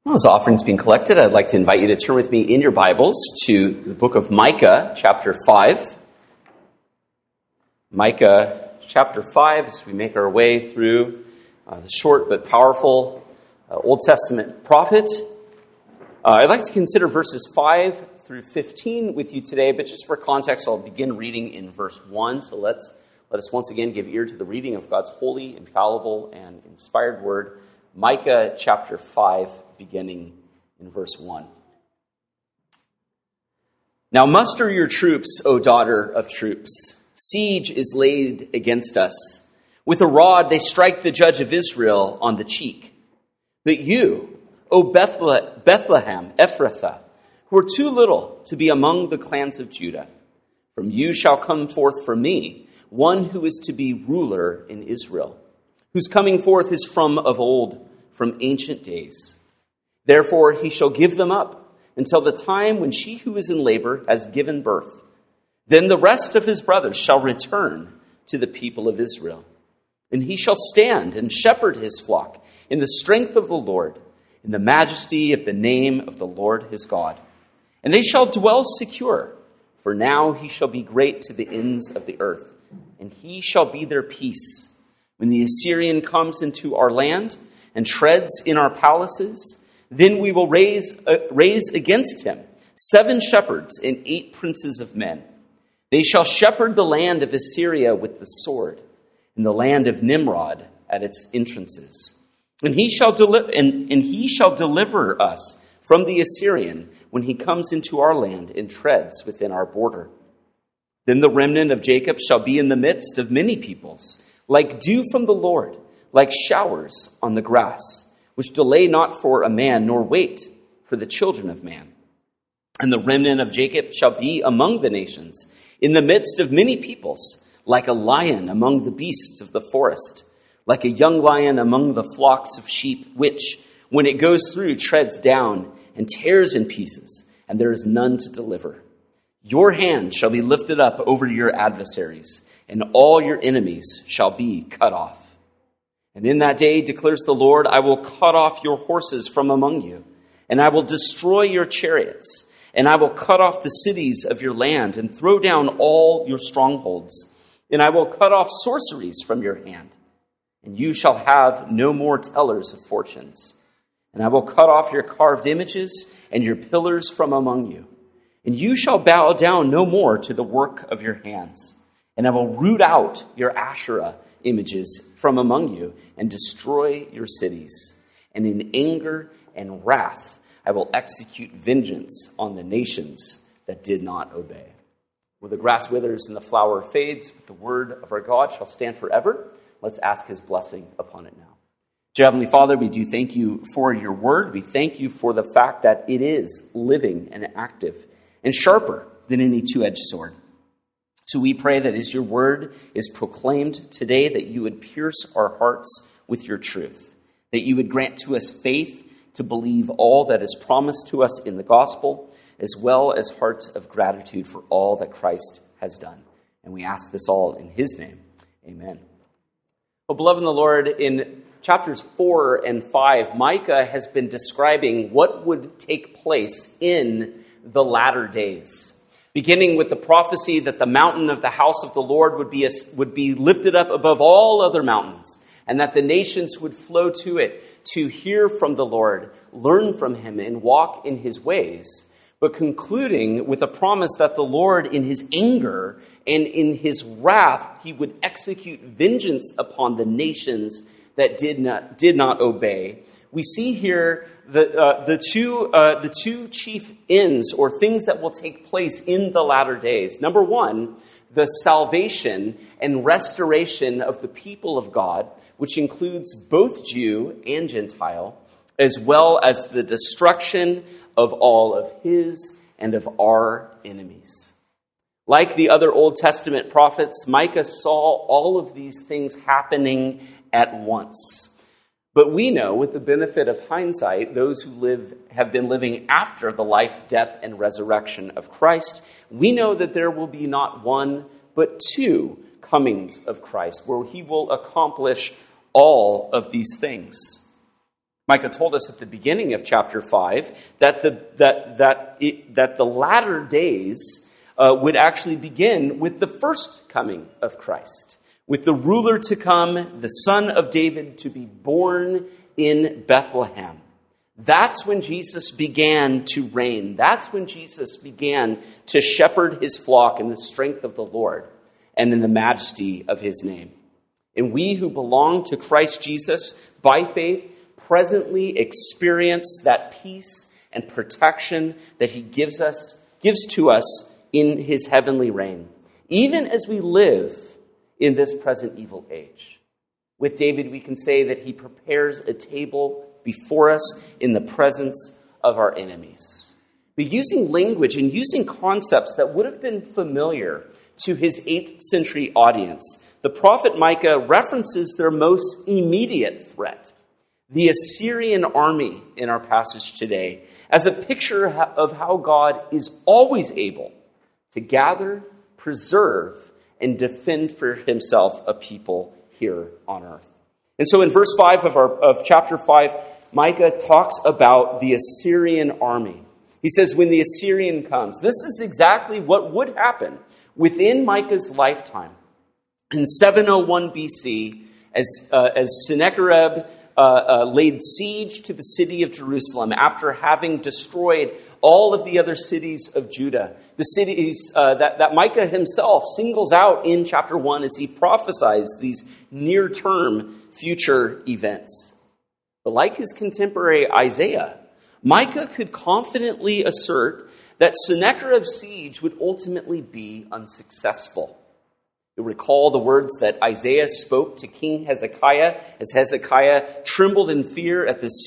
Well, as offerings being collected, I'd like to invite you to turn with me in your Bibles to the book of Micah, chapter 5. Micah, chapter 5, as we make our way through the short but powerful Old Testament prophet. I'd like to consider verses 5 through 15 with you today, but just for context, I'll begin reading in verse 1. So let us once again give ear to the reading of God's holy, infallible, and inspired word. Micah, chapter 5, beginning in verse 1. Now muster your troops, O daughter of troops. Siege is laid against us. With a rod they strike the judge of Israel on the cheek. But you, O Bethlehem, Ephrathah, who are too little to be among the clans of Judah, from you shall come forth for me one who is to be ruler in Israel, whose coming forth is from of old, from ancient days. Therefore he shall give them up until the time when she who is in labor has given birth. Then the rest of his brothers shall return to the people of Israel. And he shall stand and shepherd his flock in the strength of the Lord, in the majesty of the name of the Lord his God. And they shall dwell secure, for now he shall be great to the ends of the earth, and he shall be their peace. When the Assyrian comes into our land and treads in our palaces, then we will raise against him 7 shepherds and 8 princes of men. They shall shepherd the land of Assyria with the sword, and the land of Nimrod at its entrances. And he shall deliver us from the Assyrian when he comes into our land and treads within our border. Then the remnant of Jacob shall be in the midst of many peoples, like dew from the Lord, like showers on the grass, which delay not for a man, nor wait for the children of man. And the remnant of Jacob shall be among the nations, in the midst of many peoples, like a lion among the beasts of the forest, like a young lion among the flocks of sheep, which, when it goes through, treads down and tears in pieces, and there is none to deliver. Your hand shall be lifted up over your adversaries, and all your enemies shall be cut off. And in that day, declares the Lord, I will cut off your horses from among you, and I will destroy your chariots, and I will cut off the cities of your land, and throw down all your strongholds, and I will cut off sorceries from your hand, and you shall have no more tellers of fortunes. And I will cut off your carved images and your pillars from among you, and you shall bow down no more to the work of your hands. And I will root out your Asherah images from among you and destroy your cities. And in anger and wrath, I will execute vengeance on the nations that did not obey. Where the grass withers and the flower fades, but the word of our God shall stand forever. Let's ask his blessing upon it now. Dear Heavenly Father, we do thank you for your word. We thank you for the fact that it is living and active and sharper than any two-edged sword. So we pray that as your word is proclaimed today, that you would pierce our hearts with your truth, that you would grant to us faith to believe all that is promised to us in the gospel, as well as hearts of gratitude for all that Christ has done. And we ask this all in his name. Amen. Well, beloved in the Lord, in chapters 4 and 5, Micah has been describing what would take place in the latter days, beginning with the prophecy that the mountain of the house of the Lord would be lifted up above all other mountains, and that the nations would flow to it to hear from the Lord, learn from him, and walk in his ways, but concluding with a promise that the Lord, in his anger and in his wrath, he would execute vengeance upon the nations that did not obey. We see here the two chief ends or things that will take place in the latter days. Number one, the salvation and restoration of the people of God, which includes both Jew and Gentile, as well as the destruction of all of his and of our enemies. Like the other Old Testament prophets, Micah saw all of these things happening at once. But we know, with the benefit of hindsight, those who have been living after the life, death, and resurrection of Christ, we know that there will be not one, but 2 comings of Christ, where he will accomplish all of these things. Micah told us at the beginning of chapter 5 that the latter days would actually begin with the first coming of Christ, with the ruler to come, the son of David to be born in Bethlehem. That's when Jesus began to reign. That's when Jesus began to shepherd his flock in the strength of the Lord and in the majesty of his name. And we who belong to Christ Jesus by faith presently experience that peace and protection that he gives to us in his heavenly reign, even as we live in this present evil age. With David, we can say that he prepares a table before us in the presence of our enemies. But using language and using concepts that would have been familiar to his 8th century audience, the prophet Micah references their most immediate threat, the Assyrian army in our passage today, as a picture of how God is always able to gather, preserve, and defend for himself a people here on earth. And so in verse 5 of chapter 5, Micah talks about the Assyrian army. He says, when the Assyrian comes, this is exactly what would happen within Micah's lifetime. In 701 BC, as Sennacherib laid siege to the city of Jerusalem after having destroyed all of the other cities of Judah, the cities that Micah himself singles out in chapter 1 as he prophesies these near-term future events. But like his contemporary Isaiah, Micah could confidently assert that Sennacherib's siege would ultimately be unsuccessful. You'll recall the words that Isaiah spoke to King Hezekiah as Hezekiah trembled in fear at the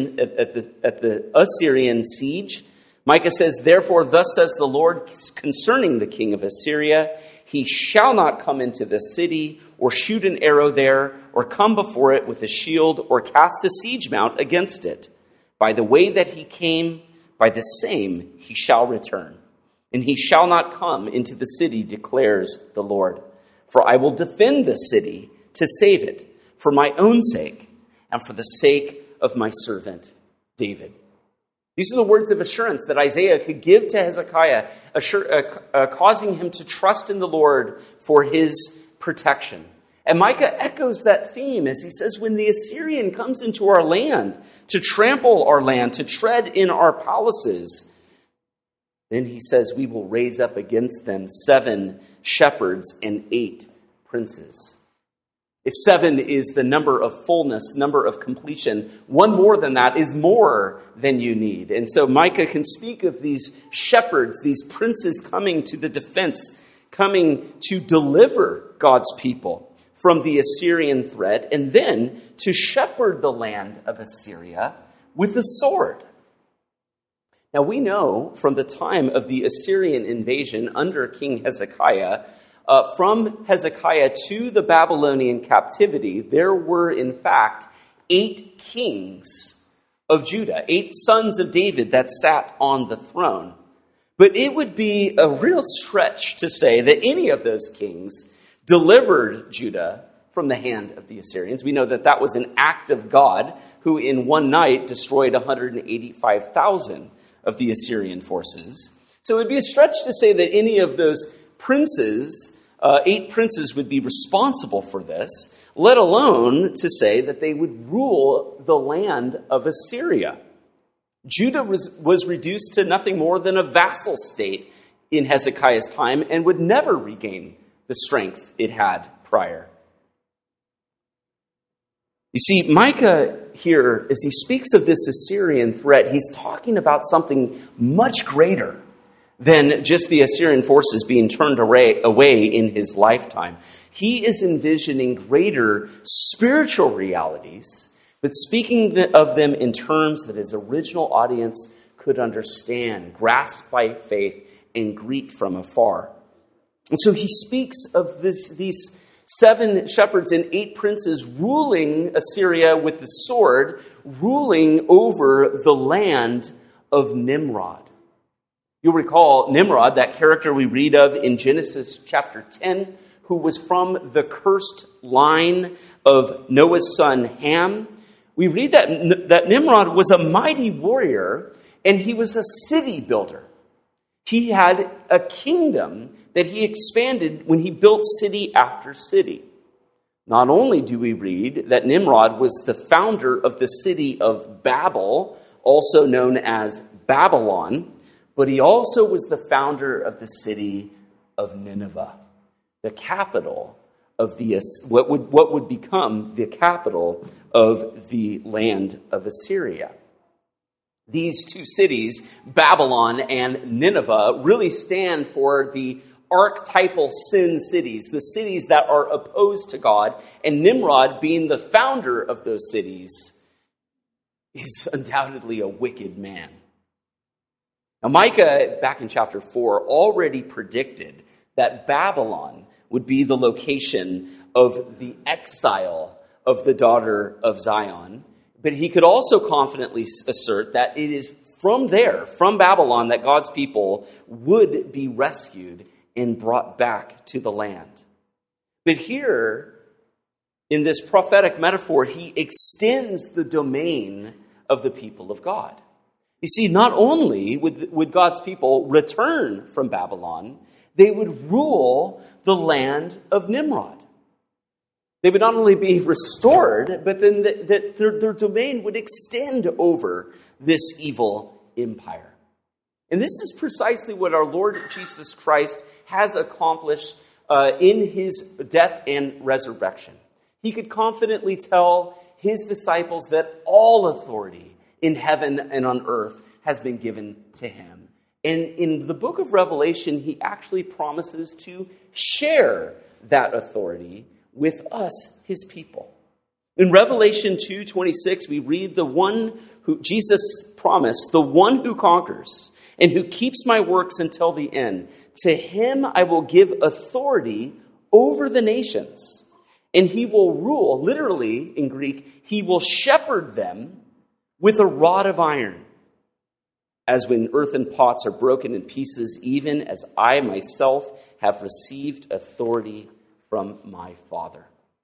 Assyrian siege. Micah says, therefore, thus says the Lord concerning the king of Assyria, he shall not come into the city or shoot an arrow there or come before it with a shield or cast a siege mount against it. By the way that he came, by the same he shall return. And he shall not come into the city, declares the Lord. For I will defend the city to save it for my own sake and for the sake of my servant David. These are the words of assurance that Isaiah could give to Hezekiah, causing him to trust in the Lord for his protection. And Micah echoes that theme as he says, when the Assyrian comes into our land, to trample our land, to tread in our palaces, then he says, we will raise up against them 7 shepherds and 8 princes. If 7 is the number of fullness, number of completion, one more than that is more than you need. And so Micah can speak of these shepherds, these princes coming to the defense, coming to deliver God's people from the Assyrian threat, and then to shepherd the land of Assyria with a sword. Now we know from the time of the Assyrian invasion under King Hezekiah, from Hezekiah to the Babylonian captivity, there were in fact 8 kings of Judah, 8 sons of David that sat on the throne. But it would be a real stretch to say that any of those kings delivered Judah from the hand of the Assyrians. We know that that was an act of God who in one night destroyed 185,000 of the Assyrian forces. So it would be a stretch to say that any of those princes, 8 princes, would be responsible for this, let alone to say that they would rule the land of Assyria. Judah was reduced to nothing more than a vassal state in Hezekiah's time and would never regain the strength it had prior. You see, Micah here, as he speaks of this Assyrian threat, he's talking about something much greater than just the Assyrian forces being turned away in his lifetime. He is envisioning greater spiritual realities, but speaking of them in terms that his original audience could understand, grasp by faith, and greet from afar. And so he speaks of these 7 shepherds and 8 princes ruling Assyria with the sword, ruling over the land of Nimrod. You'll recall Nimrod, that character we read of in Genesis chapter 10, who was from the cursed line of Noah's son Ham, we read that Nimrod was a mighty warrior and he was a city builder. He had a kingdom that he expanded when he built city after city. Not only do we read that Nimrod was the founder of the city of Babel, also known as Babylon, but he also was the founder of the city of Nineveh, the capital of what would become the capital of the land of Assyria. These two cities, Babylon and Nineveh, really stand for the archetypal sin cities, the cities that are opposed to God, and Nimrod, being the founder of those cities, is undoubtedly a wicked man. Now, Micah, back in chapter 4, already predicted that Babylon would be the location of the exile of the daughter of Zion, but he could also confidently assert that it is from there, from Babylon, that God's people would be rescued and brought back to the land. But here, in this prophetic metaphor, he extends the domain of the people of God. You see, not only would God's people return from Babylon, they would rule the land of Nimrod. They would not only be restored, but then their domain would extend over this evil empire. And this is precisely what our Lord Jesus Christ has accomplished in his death and resurrection. He could confidently tell his disciples that all authority in heaven and on earth has been given to him. And in the book of Revelation, he actually promises to share that authority with us, his people. In Revelation 2:26, we read the one who Jesus promised, the one who conquers and who keeps my works until the end. To him I will give authority over the nations, and he will rule, literally in Greek, he will shepherd them with a rod of iron. As when earthen pots are broken in pieces, even as I myself have received authority from my Father.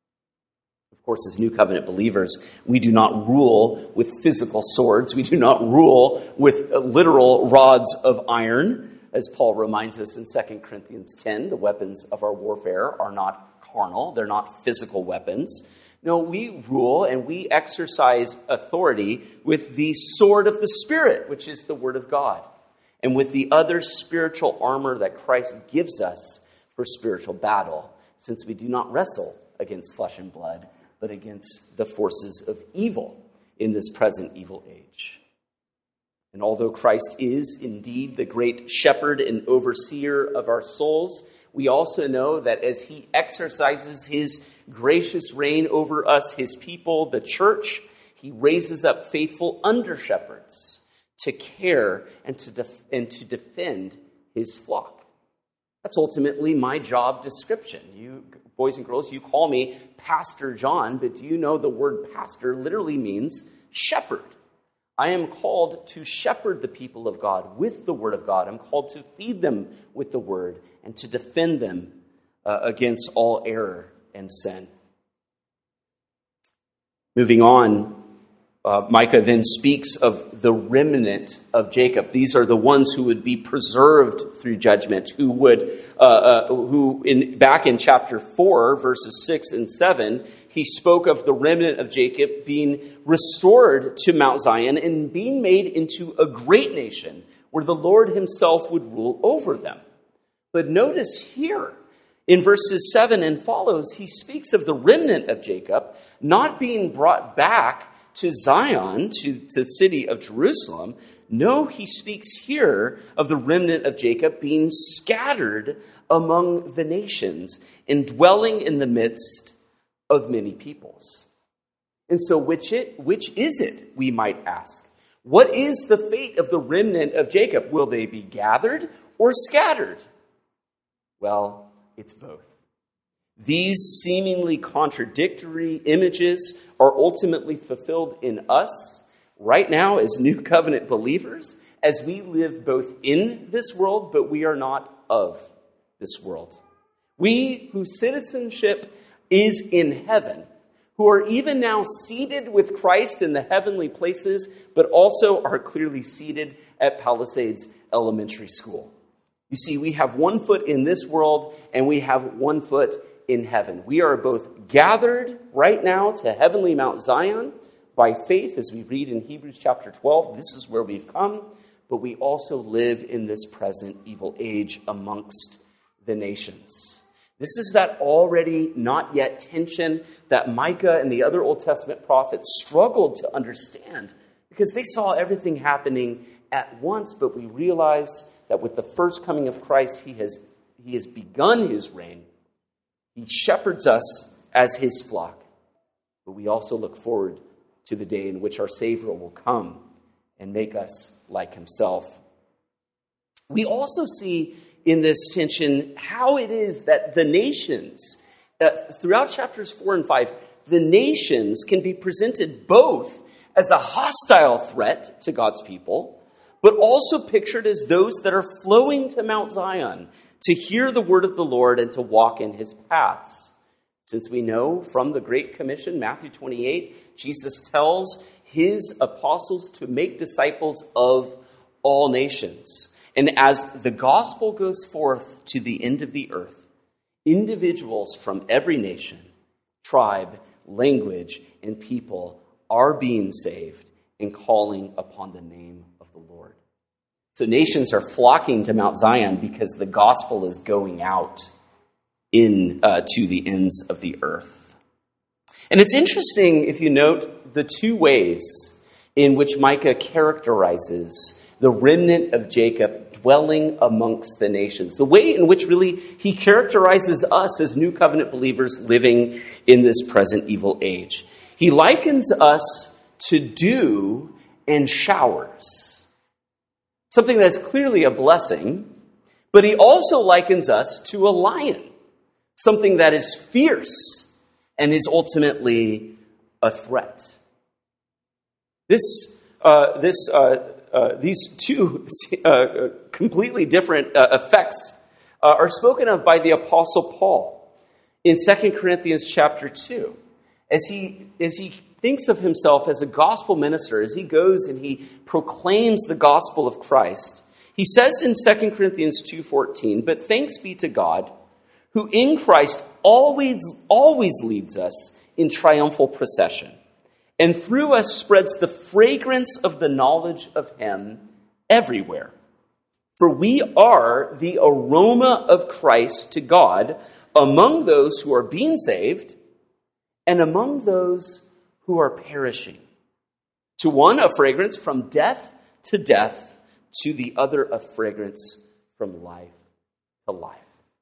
Of course, as New Covenant believers, we do not rule with physical swords. We do not rule with literal rods of iron. As Paul reminds us in 2 Corinthians 10, the weapons of our warfare are not carnal. They're not physical weapons. No, we rule and we exercise authority with the sword of the Spirit, which is the Word of God, and with the other spiritual armor that Christ gives us for spiritual battle, since we do not wrestle against flesh and blood, but against the forces of evil in this present evil age. And although Christ is indeed the great shepherd and overseer of our souls, we also know that as he exercises his gracious reign over us, his people, the church, he raises up faithful under-shepherds to care and to defend his flock. That's ultimately my job description. You boys and girls, you call me Pastor John, but do you know the word pastor literally means shepherd? I am called to shepherd the people of God with the word of God. I'm called to feed them with the word and to defend them against all error and sin. Moving on, Micah then speaks of the remnant of Jacob. These are the ones who would be preserved through judgment, back in chapter 4, verses 6 and 7, he spoke of the remnant of Jacob being restored to Mount Zion and being made into a great nation where the Lord himself would rule over them. But notice here, in verses 7 and follows, he speaks of the remnant of Jacob not being brought back to Zion, to the city of Jerusalem. No, he speaks here of the remnant of Jacob being scattered among the nations and dwelling in the midst of many peoples. And so which is it, we might ask? What is the fate of the remnant of Jacob? Will they be gathered or scattered? Well, it's both. These seemingly contradictory images are ultimately fulfilled in us right now as New Covenant believers, as we live both in this world, but we are not of this world. We whose citizenship is in heaven who are even now seated with Christ in the heavenly places, but also are clearly seated at Palisades Elementary School. You see, we have one foot in this world and we have one foot in heaven. We are both gathered right now to heavenly Mount Zion by faith, as we read in Hebrews chapter 12. This is where we've come, but we also live in this present evil age amongst the nations. This is that already not yet tension that Micah and the other Old Testament prophets struggled to understand because they saw everything happening at once, but we realize that with the first coming of Christ, he has begun his reign. He shepherds us as his flock, but we also look forward to the day in which our Savior will come and make us like himself. We also see in this tension how it is that the nations, throughout chapters 4 and 5, the nations can be presented both as a hostile threat to God's people, but also pictured as those that are flowing to Mount Zion to hear the word of the Lord and to walk in his paths. Since we know from the Great Commission, Matthew 28, Jesus tells his apostles to make disciples of all nations. And as the gospel goes forth to the end of the earth, individuals from every nation, tribe, language, and people are being saved and calling upon the name of the Lord. So nations are flocking to Mount Zion because the gospel is going out to the ends of the earth. And it's interesting if you note the two ways in which Micah characterizes the remnant of Jacob dwelling amongst the nations. The way in which really he characterizes us as new covenant believers living in this present evil age. He likens us to dew and showers. Something that is clearly a blessing, but he also likens us to a lion. Something that is fierce and is ultimately a threat. These two completely different effects are spoken of by the Apostle Paul in 2 Corinthians chapter 2. As he thinks of himself as a gospel minister, as he goes and he proclaims the gospel of Christ, he says in 2 Corinthians 2:14, "But thanks be to God, who in Christ always leads us in triumphal procession, and through us spreads the fragrance of the knowledge of him everywhere. For we are the aroma of Christ to God among those who are being saved and among those who are perishing. To one, a fragrance from death to death, to the other, a fragrance from life to life."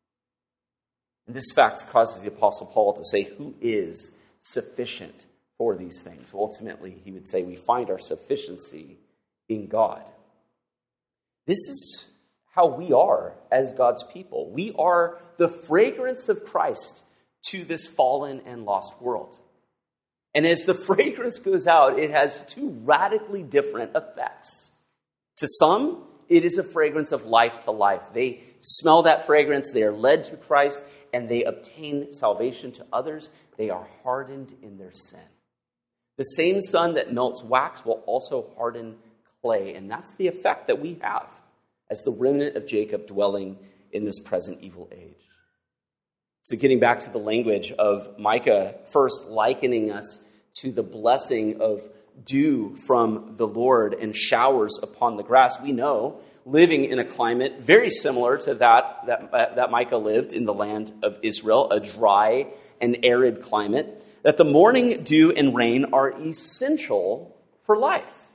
And this fact causes the Apostle Paul to say, who is sufficient for these things? Ultimately, he would say we find our sufficiency in God. This is how we are as God's people. We are the fragrance of Christ to this fallen and lost world. And as the fragrance goes out, it has two radically different effects. To some, it is a fragrance of life to life. They smell that fragrance, they are led to Christ, and they obtain salvation. To others, they are hardened in their sin. The same sun that melts wax will also harden clay, and that's the effect that we have as the remnant of Jacob dwelling in this present evil age. So getting back to the language of Micah, first likening us to the blessing of dew from the Lord and showers upon the grass. We know, living in a climate very similar to that Micah lived in the land of Israel, a dry and arid climate, that the morning dew and rain are essential for life.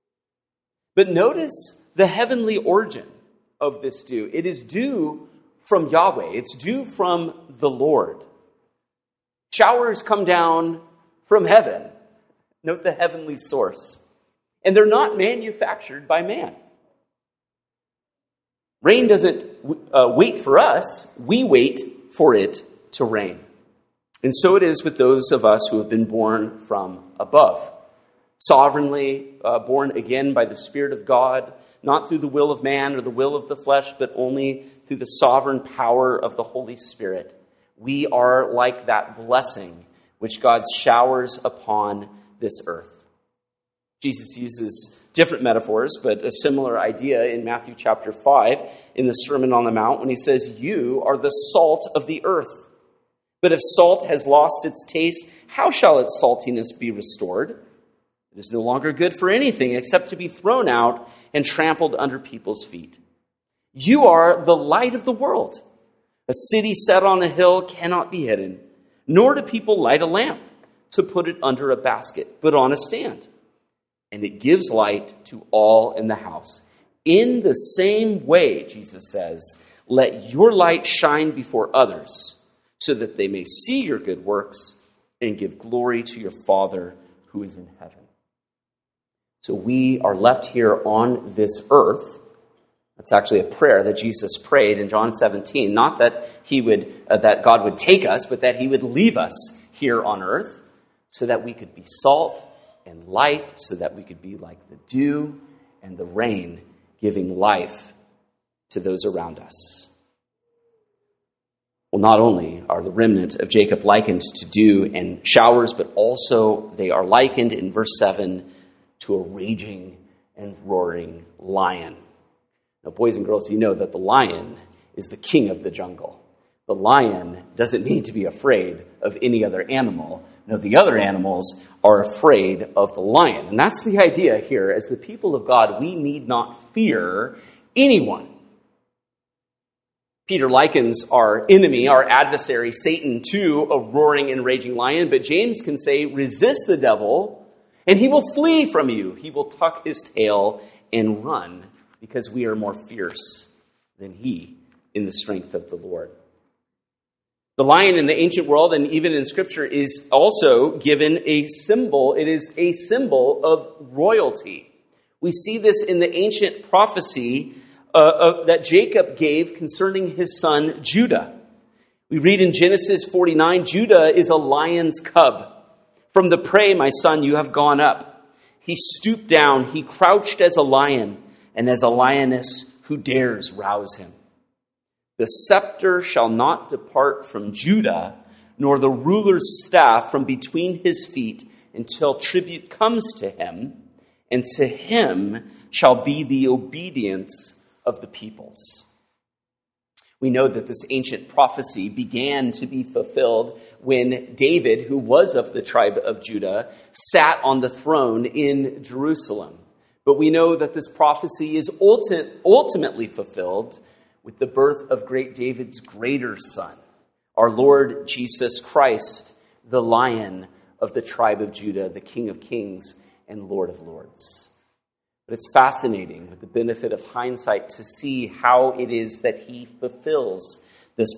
But notice the heavenly origin of this dew. It is dew from Yahweh. It's dew from the Lord. Showers come down from heaven. Note the heavenly source. And they're not manufactured by man. Rain doesn't wait for us. We wait for it to rain. And so it is with those of us who have been born from above. Sovereignly born again by the Spirit of God, not through the will of man or the will of the flesh, but only through the sovereign power of the Holy Spirit. We are like that blessing which God showers upon this earth. Jesus uses different metaphors, but a similar idea in Matthew chapter 5 in the Sermon on the Mount when he says, "You are the salt of the earth. But if salt has lost its taste, how shall its saltiness be restored? It is no longer good for anything except to be thrown out and trampled under people's feet. You are the light of the world. A city set on a hill cannot be hidden, nor do people light a lamp to put it under a basket, but on a stand. And it gives light to all in the house. In the same way," Jesus says, "let your light shine before others, so that they may see your good works and give glory to your Father who is in heaven." So we are left here on this earth. That's actually a prayer that Jesus prayed in John 17. Not that that God would take us, but that he would leave us here on earth so that we could be salt and light, so that we could be like the dew and the rain, giving life to those around us. Well, not only are the remnant of Jacob likened to dew and showers, but also they are likened in verse 7 to a raging and roaring lion. Now, boys and girls, you know that the lion is the king of the jungle. The lion doesn't need to be afraid of any other animal. No, the other animals are afraid of the lion. And that's the idea here. As the people of God, we need not fear anyone. Peter likens our enemy, our adversary, Satan, to a roaring and raging lion. But James can say, resist the devil, and he will flee from you. He will tuck his tail and run, because we are more fierce than he in the strength of the Lord. The lion in the ancient world and even in Scripture is also given a symbol. It is a symbol of royalty. We see this in the ancient prophecy that Jacob gave concerning his son Judah. We read in Genesis 49, "Judah is a lion's cub. From the prey, my son, you have gone up. He stooped down, he crouched as a lion, and as a lioness, who dares rouse him? The scepter shall not depart from Judah, nor the ruler's staff from between his feet, until tribute comes to him, and to him shall be the obedience of the peoples." We know that this ancient prophecy began to be fulfilled when David, who was of the tribe of Judah, sat on the throne in Jerusalem. But we know that this prophecy is ultimately fulfilled with the birth of great David's greater son, our Lord Jesus Christ, the Lion of the tribe of Judah, the King of Kings and Lord of Lords. But it's fascinating, with the benefit of hindsight, to see how it is that he fulfills this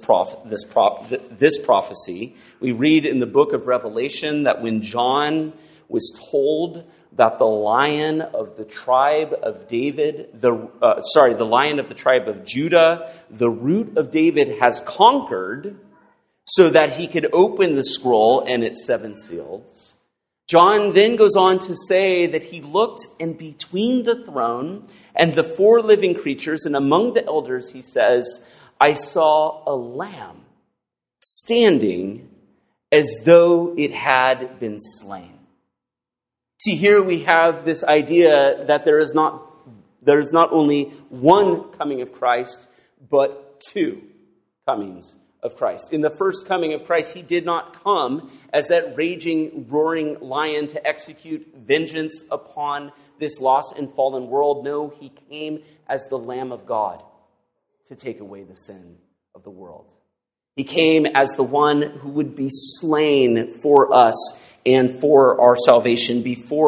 prophecy. We read in the book of Revelation that when John was told that the Lion of the tribe of David, the Lion of the tribe of Judah, the root of David, has conquered, so that he could open the scroll and its 7 seals. John then goes on to say that he looked, and between the throne and the 4 living creatures and among the elders, he says, "I saw a lamb standing as though it had been slain." See, here we have this idea that there is not only one coming of Christ, but 2 comings of Christ. In the first coming of Christ, he did not come as that raging, roaring lion to execute vengeance upon this lost and fallen world. No, he came as the Lamb of God to take away the sin of the world. He came as the one who would be slain for us and for our salvation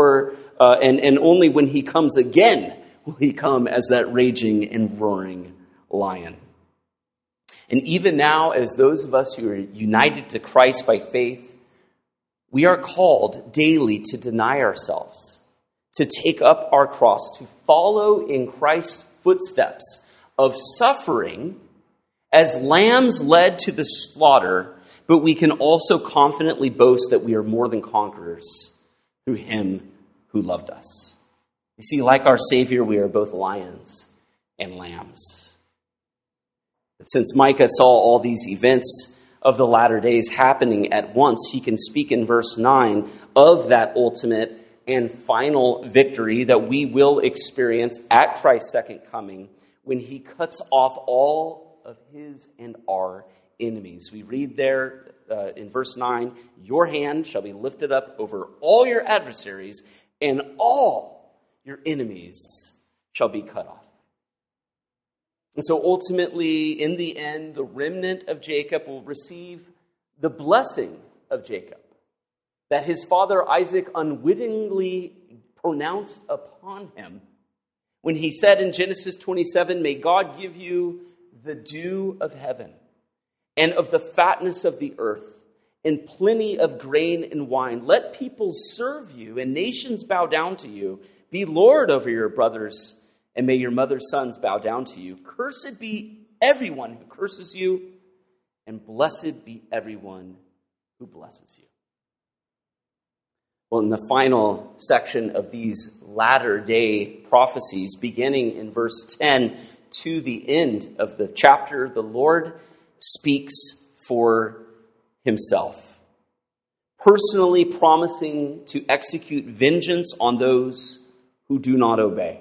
and only when he comes again will he come as that raging and roaring lion. And even now, as those of us who are united to Christ by faith, we are called daily to deny ourselves, to take up our cross, to follow in Christ's footsteps of suffering as lambs led to the slaughter, but we can also confidently boast that we are more than conquerors through him who loved us. You see, like our Savior, we are both lions and lambs. But since Micah saw all these events of the latter days happening at once, he can speak in verse 9 of that ultimate and final victory that we will experience at Christ's second coming when he cuts off all of his and our enemies. We read there in verse 9, your hand shall be lifted up over all your adversaries, and all your enemies shall be cut off. And so ultimately, in the end, the remnant of Jacob will receive the blessing of Jacob that his father Isaac unwittingly pronounced upon him when he said in Genesis 27, may God give you the dew of heaven and of the fatness of the earth and plenty of grain and wine. Let people serve you and nations bow down to you. Be Lord over your brothers, and may your mother's sons bow down to you. Cursed be everyone who curses you, and blessed be everyone who blesses you. Well, in the final section of these latter-day prophecies, beginning in verse 10 to the end of the chapter, the Lord speaks for himself, personally promising to execute vengeance on those who do not obey.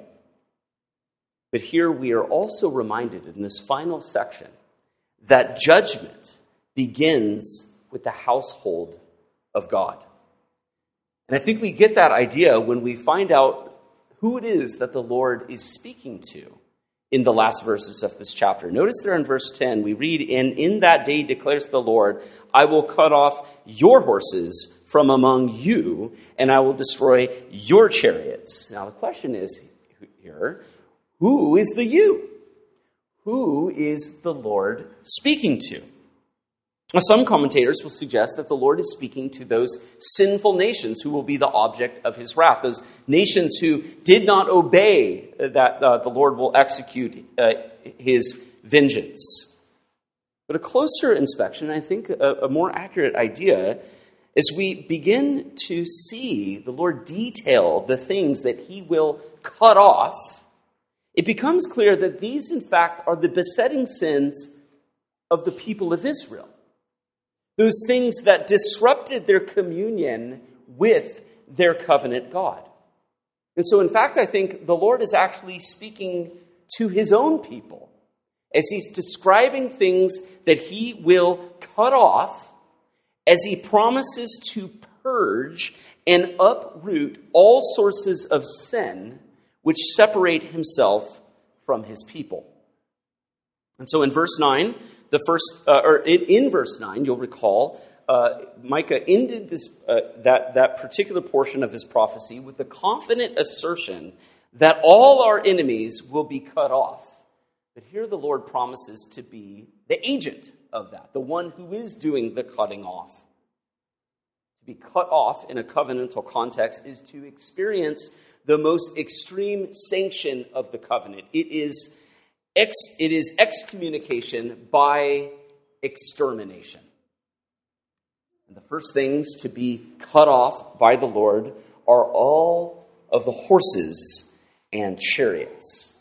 But here we are also reminded in this final section that judgment begins with the household of God. And I think we get that idea when we find out who it is that the Lord is speaking to in the last verses of this chapter. Notice there in verse 10, we read, and in that day declares the Lord, I will cut off your horses from among you, and I will destroy your chariots. Now the question is here, who is the you? Who is the Lord speaking to? Now, some commentators will suggest that the Lord is speaking to those sinful nations who will be the object of his wrath, those nations who did not obey that the Lord will execute his vengeance. But a closer inspection, I think a more accurate idea, as we begin to see the Lord detail the things that he will cut off, it becomes clear that these, in fact, are the besetting sins of the people of Israel. Those things that disrupted their communion with their covenant God. And so, in fact, I think the Lord is actually speaking to his own people as he's describing things that he will cut off, as he promises to purge and uproot all sources of sin which separate himself from his people. And so in verse 9, in verse 9, you'll recall, Micah ended that particular portion of his prophecy with the confident assertion that all our enemies will be cut off. But here the Lord promises to be the agent of that, the one who is doing the cutting off. To be cut off in a covenantal context is to experience the most extreme sanction of the covenant. It is excommunication by extermination. And the first things to be cut off by the Lord are all of the horses and chariots.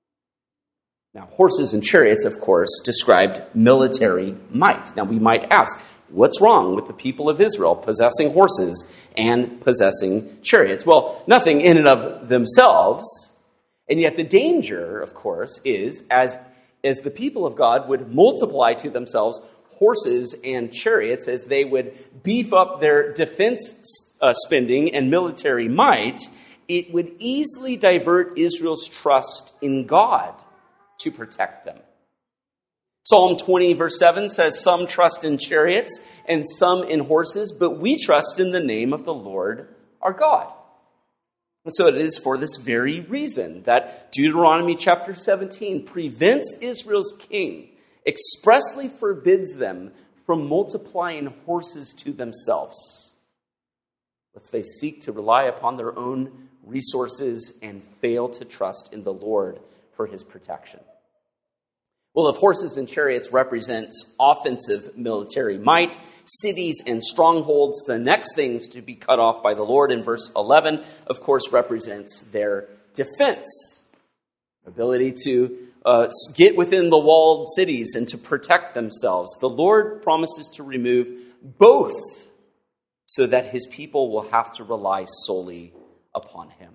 Now, horses and chariots, of course, described military might. Now, we might ask, what's wrong with the people of Israel possessing horses and possessing chariots? Well, nothing in and of themselves. And yet the danger, of course, is as the people of God would multiply to themselves horses and chariots, as they would beef up their defense spending and military might, it would easily divert Israel's trust in God to protect them. Psalm 20, verse 7 says, some trust in chariots and some in horses, but we trust in the name of the Lord our God. And so it is for this very reason that Deuteronomy chapter 17 prevents Israel's king, expressly forbids them from multiplying horses to themselves, lest they seek to rely upon their own resources and fail to trust in the Lord for his protection. Well, if horses and chariots represents offensive military might, cities and strongholds, the next things to be cut off by the Lord in verse 11, of course, represents their defense. ability to get within the walled cities and to protect themselves. The Lord promises to remove both so that his people will have to rely solely upon him.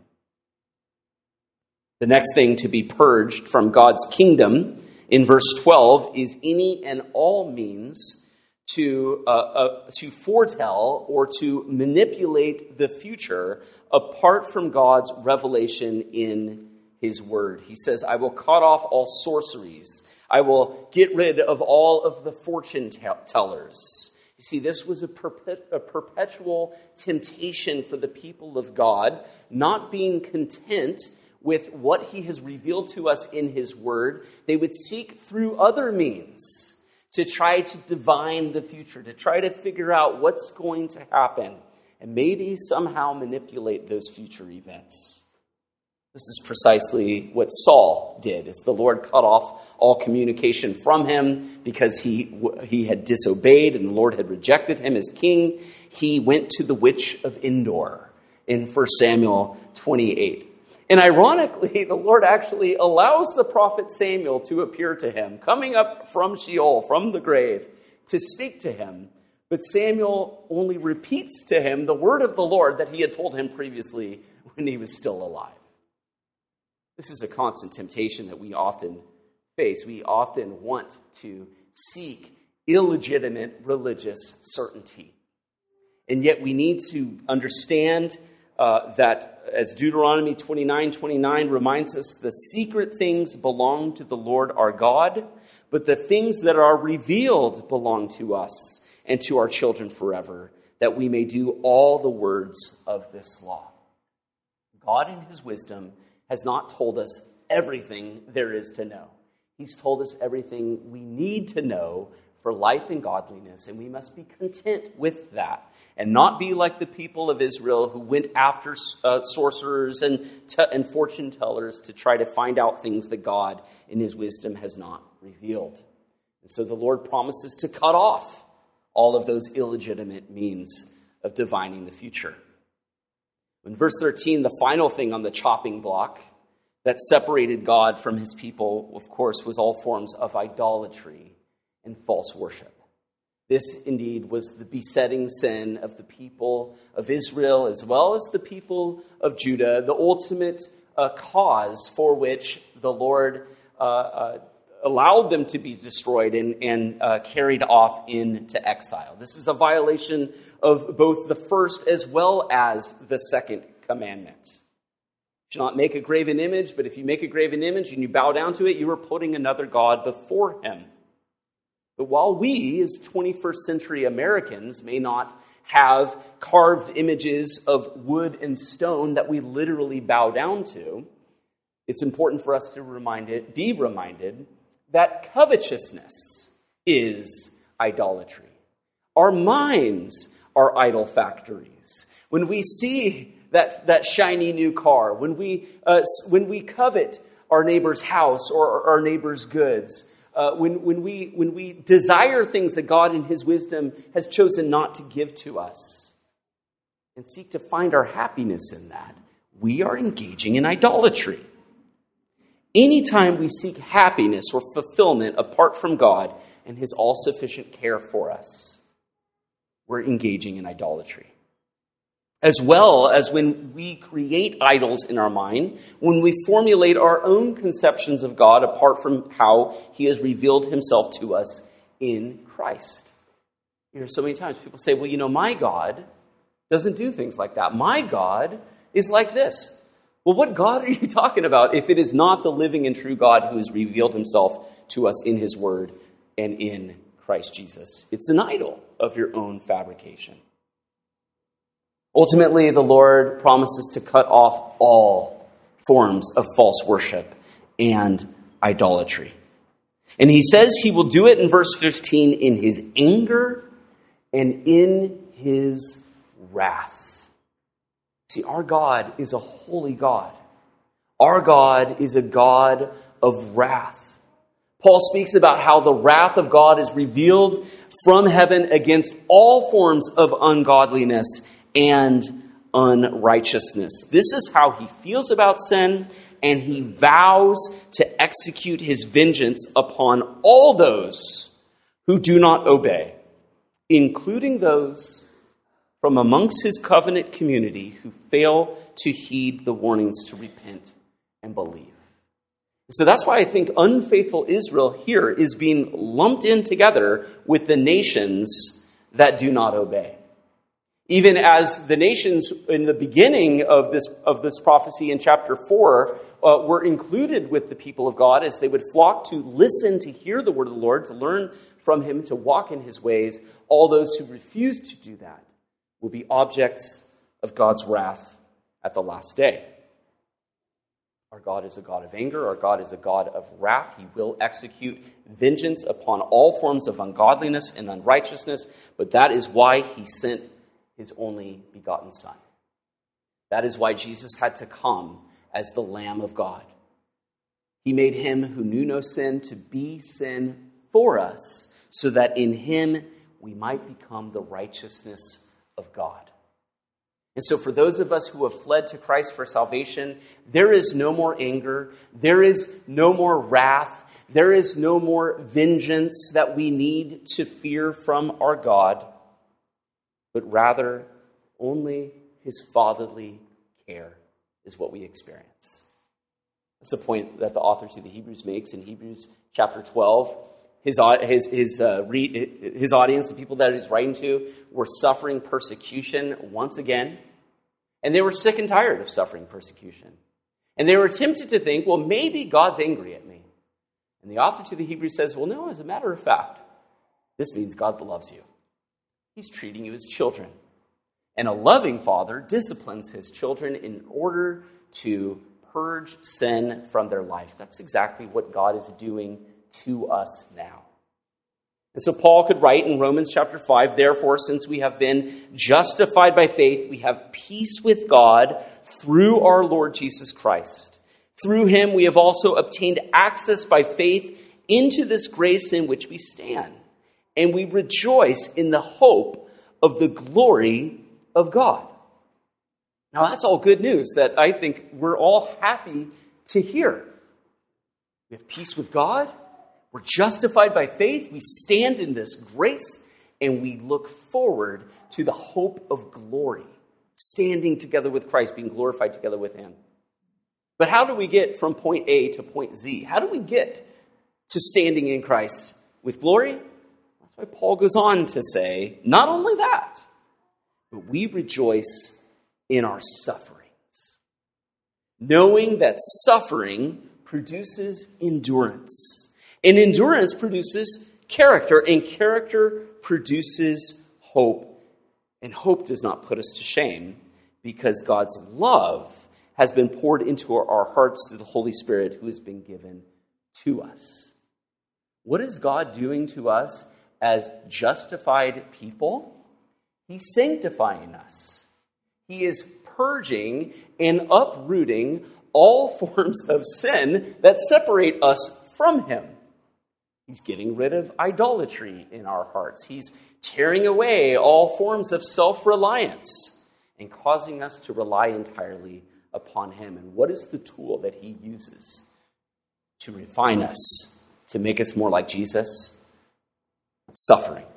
The next thing to be purged from God's kingdom in verse 12 is any and all means to foretell or to manipulate the future apart from God's revelation in his word. He says, I will cut off all sorceries. I will get rid of all of the fortune tellers. You see, this was a perpetual temptation for the people of God, not being content with what he has revealed to us in his word. They would seek through other means to try to divine the future, to try to figure out what's going to happen, and maybe somehow manipulate those future events. This is precisely what Saul did, as the Lord cut off all communication from him because he had disobeyed and the Lord had rejected him as king. He went to the witch of Endor in 1 Samuel 28. And ironically, the Lord actually allows the prophet Samuel to appear to him, coming up from Sheol, from the grave, to speak to him. But Samuel only repeats to him the word of the Lord that he had told him previously when he was still alive. This is a constant temptation that we often face. We often want to seek illegitimate religious certainty. And yet we need to understand that, as Deuteronomy 29:29 reminds us, the secret things belong to the Lord our God, but the things that are revealed belong to us and to our children forever, that we may do all the words of this law. God in his wisdom has not told us everything there is to know. He's told us everything we need to know for life and godliness, and we must be content with that and not be like the people of Israel who went after sorcerers and fortune tellers to try to find out things that God in his wisdom has not revealed. And so the Lord promises to cut off all of those illegitimate means of divining the future. In verse 13, the final thing on the chopping block that separated God from his people, of course, was all forms of idolatry and false worship. This indeed was the besetting sin of the people of Israel as well as the people of Judah, the ultimate cause for which the Lord allowed them to be destroyed and carried off into exile. This is a violation of both the first as well as the second commandment. You shall not make a graven image, but if you make a graven image and you bow down to it, you are putting another god before him. But while we, as 21st century Americans, may not have carved images of wood and stone that we literally bow down to, it's important for us to be reminded that covetousness is idolatry. Our minds are idol factories. When we see that shiny new car, when we covet our neighbor's house or our neighbor's goods, when we desire things that God in his wisdom has chosen not to give to us and seek to find our happiness in that, we are engaging in idolatry. Anytime we seek happiness or fulfillment apart from God and his all-sufficient care for us, we're engaging in idolatry. As well as when we create idols in our mind, when we formulate our own conceptions of God apart from how he has revealed himself to us in Christ. You hear so many times people say, well, my God doesn't do things like that. My God is like this. Well, what God are you talking about if it is not the living and true God who has revealed himself to us in his word and in Christ Jesus? It's an idol of your own fabrication. Ultimately, the Lord promises to cut off all forms of false worship and idolatry. And he says he will do it in verse 15 in his anger and in his wrath. See, our God is a holy God. Our God is a God of wrath. Paul speaks about how the wrath of God is revealed from heaven against all forms of ungodliness and unrighteousness. This is how he feels about sin, and he vows to execute his vengeance upon all those who do not obey, including those from amongst his covenant community who fail to heed the warnings to repent and believe. So that's why I think unfaithful Israel here is being lumped in together with the nations that do not obey. Even as the nations in the beginning of this prophecy in chapter 4 were included with the people of God as they would flock to listen, to hear the word of the Lord, to learn from him, to walk in his ways, all those who refuse to do that will be objects of God's wrath at the last day. Our God is a God of anger. Our God is a God of wrath. He will execute vengeance upon all forms of ungodliness and unrighteousness, but that is why he sent his only begotten Son. That is why Jesus had to come as the Lamb of God. He made him who knew no sin to be sin for us, so that in him we might become the righteousness of God. And so for those of us who have fled to Christ for salvation, there is no more anger, there is no more wrath, there is no more vengeance that we need to fear from our God, but rather only his fatherly care is what we experience. That's the point that the author to the Hebrews makes in Hebrews chapter 12. His audience, the people that he's writing to, were suffering persecution once again. And they were sick and tired of suffering persecution. And they were tempted to think, well, maybe God's angry at me. And the author to the Hebrews says, well, no, as a matter of fact, this means God loves you. He's treating you as children. And a loving father disciplines his children in order to purge sin from their life. That's exactly what God is doing to us now. And so Paul could write in Romans chapter 5, therefore, since we have been justified by faith, we have peace with God through our Lord Jesus Christ. Through him we have also obtained access by faith into this grace in which we stand. And we rejoice in the hope of the glory of God. Now that's all good news that I think we're all happy to hear. We have peace with God. We're justified by faith. We stand in this grace, and we look forward to the hope of glory, standing together with Christ, being glorified together with him. But how do we get from point A to point Z? How do we get to standing in Christ with glory? That's why Paul goes on to say, not only that, but we rejoice in our sufferings, knowing that suffering produces endurance. And endurance produces character, and character produces hope. And hope does not put us to shame, because God's love has been poured into our hearts through the Holy Spirit who has been given to us. What is God doing to us as justified people? He's sanctifying us. He is purging and uprooting all forms of sin that separate us from him. He's getting rid of idolatry in our hearts. He's tearing away all forms of self-reliance and causing us to rely entirely upon him. And what is the tool that he uses to refine us, to make us more like Jesus? Suffering.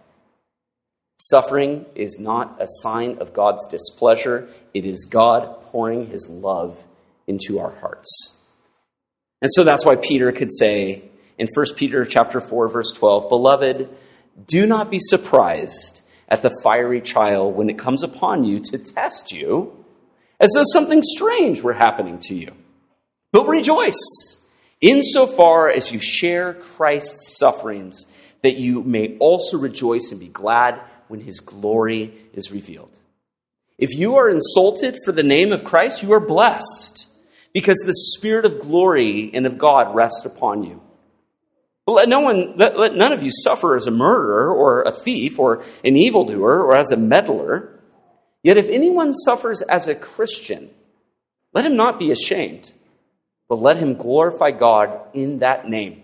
Suffering is not a sign of God's displeasure. It is God pouring his love into our hearts. And so that's why Peter could say in 1 Peter chapter 4, verse 12, beloved, do not be surprised at the fiery trial when it comes upon you to test you, as though something strange were happening to you. But rejoice insofar as you share Christ's sufferings, that you may also rejoice and be glad when his glory is revealed. If you are insulted for the name of Christ, you are blessed, because the Spirit of glory and of God rests upon you. Let none of you suffer as a murderer or a thief or an evildoer or as a meddler. Yet if anyone suffers as a Christian, let him not be ashamed, but let him glorify God in that name.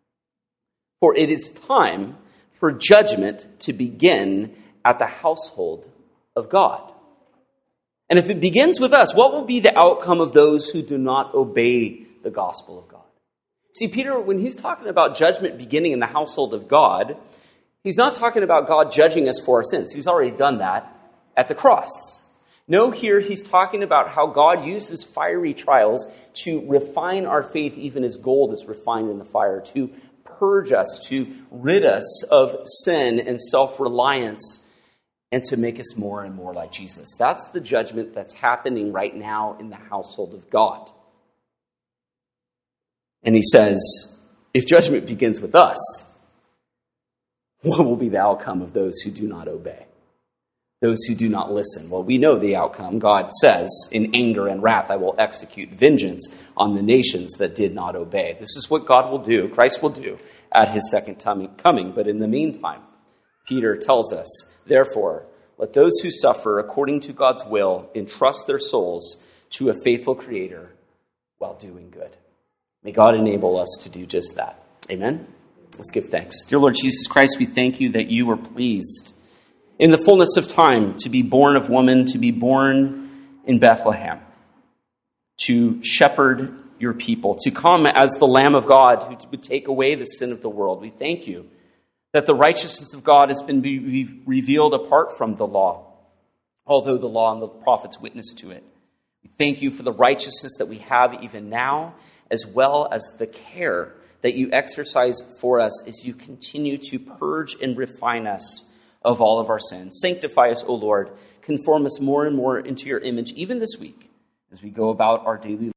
For it is time for judgment to begin at the household of God. And if it begins with us, what will be the outcome of those who do not obey the gospel of God? See, Peter, when he's talking about judgment beginning in the household of God, he's not talking about God judging us for our sins. He's already done that at the cross. No, here he's talking about how God uses fiery trials to refine our faith even as gold is refined in the fire, to purge us, to rid us of sin and self-reliance, and to make us more and more like Jesus. That's the judgment that's happening right now in the household of God. And he says, if judgment begins with us, what will be the outcome of those who do not obey? Those who do not listen. Well, we know the outcome. God says, in anger and wrath, I will execute vengeance on the nations that did not obey. This is what God will do, Christ will do at his second coming. But in the meantime, Peter tells us, therefore, let those who suffer according to God's will entrust their souls to a faithful Creator while doing good. May God enable us to do just that. Amen? Let's give thanks. Dear Lord Jesus Christ, we thank you that you were pleased in the fullness of time to be born of woman, to be born in Bethlehem, to shepherd your people, to come as the Lamb of God who would take away the sin of the world. We thank you that the righteousness of God has been revealed apart from the law, although the law and the prophets witness to it. We thank you for the righteousness that we have even now, as well as the care that you exercise for us as you continue to purge and refine us of all of our sins. Sanctify us, O Lord. Conform us more and more into your image, even this week, as we go about our daily life.